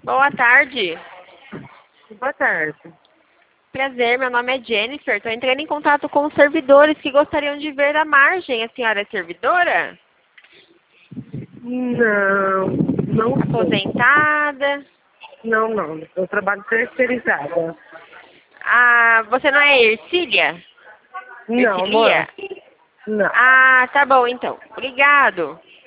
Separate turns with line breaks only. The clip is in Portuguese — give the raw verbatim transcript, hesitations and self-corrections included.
Boa tarde.
Boa tarde.
Prazer, meu nome é Jennifer. Estou entrando em contato com os servidores que gostariam de ver a margem. A senhora é servidora?
Não, não sou.
Aposentada?
Não, não. Eu trabalho terceirizada.
Ah, você não é Ercília?
Não, amor.
Ercilia?
Não.
Ah, tá bom então. Obrigado.